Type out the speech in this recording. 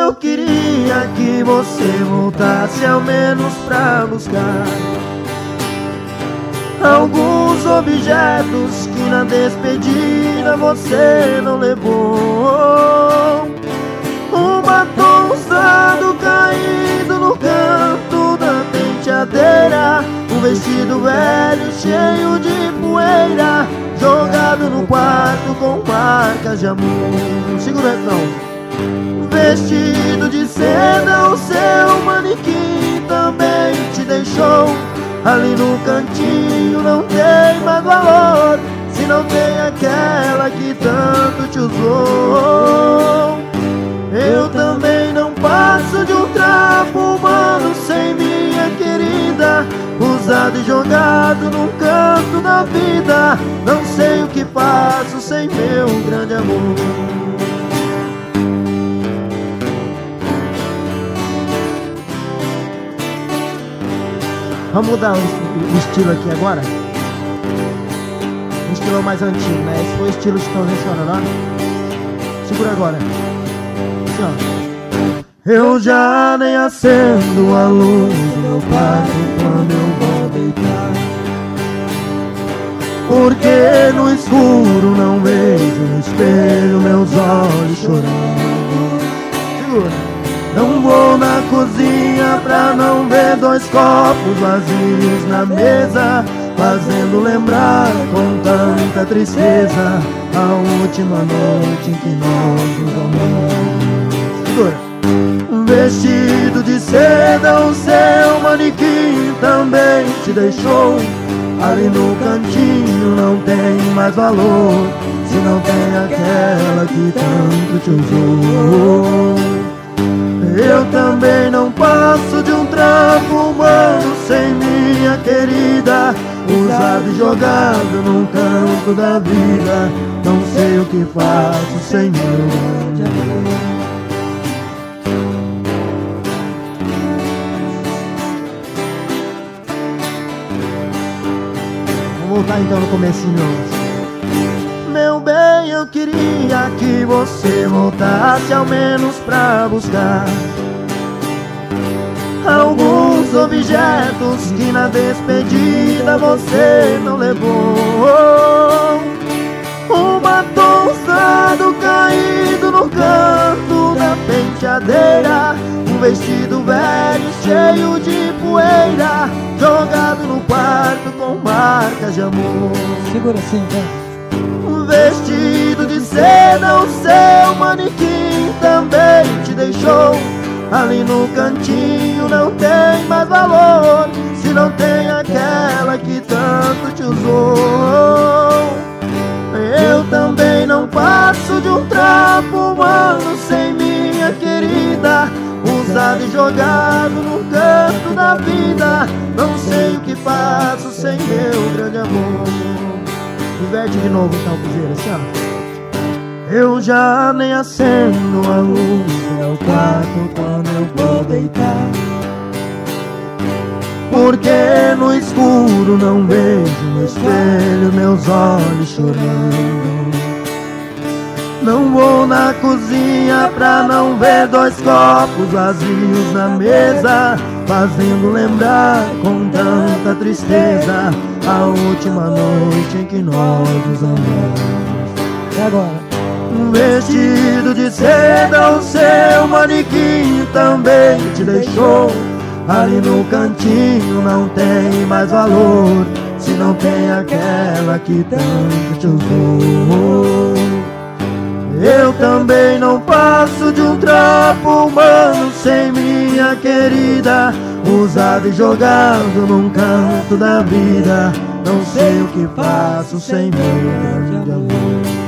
eu queria que você voltasse ao menos pra buscar alguns objetos que na despedida você não levou. Um batom usado caído no canto da penteadeira, um vestido velho cheio de poeira, jogado no quarto com marcas de amor. Segura não. Vestido de seda, o seu manequim também te deixou. Ali no cantinho não tem mais valor, se não tem aquela que tanto te usou. Eu também não passo de um trapo humano sem minha querida, usado e jogado num canto da vida. Não sei o que faço sem meu grande amor. Vamos mudar o estilo aqui agora. O estilo mais antigo, né? Esse foi o estilo de Chitãozinho Chororó. Segura agora. Assim, ó. Eu já nem acendo a luz do meu quarto quando eu vou deitar, porque no escuro não vejo no espelho meus olhos chorando. Segura. Não vou na cozinha pra não ver dois copos vazios na mesa, fazendo lembrar com tanta tristeza a última noite em que nós nos amamos. Segura. Vestido de seda, o seu manequim também te deixou. Ali no cantinho não tem mais valor, se não tem aquela que tanto te usou. Eu também não passo de um trapo humano sem minha querida, usado e jogado num canto da vida. Não sei o que faço sem meu grande amor. Vamos voltar então no comecinho. Meu bem, eu queria que você voltasse ao menos pra buscar alguns objetos que na despedida você não levou. Um batom usado caído no canto da penteadeira, um vestido velho cheio de poeira, jogado no quarto com marcas de amor. Segura assim, tá? Vestido de seda, o seu manequim também te deixou. Ali no cantinho não tem mais valor, se não tem aquela que tanto te usou. Eu também não passo de um trapo humano sem minha querida, usado e jogado no canto da vida. Não sei o que faço sem meu grande amor. Inverte de novo então, Cruzeiro, assim, ó. Eu já nem acendo a luz do meu quarto quando eu vou deitar, porque no escuro não vejo no espelho meus olhos chorando. Não vou na cozinha pra não ver dois copos vazios na mesa, fazendo lembrar com tanta tristeza a última noite em que nós nos amamos. E agora? Um vestido de seda, o seu manequim também te deixou. Ali no cantinho não tem mais valor, se não tem aquela que tanto te usou. Eu também não passo de um trapo humano sem minha querida, usado e jogado num canto da vida. Não sei o que faço sem meu grande amor.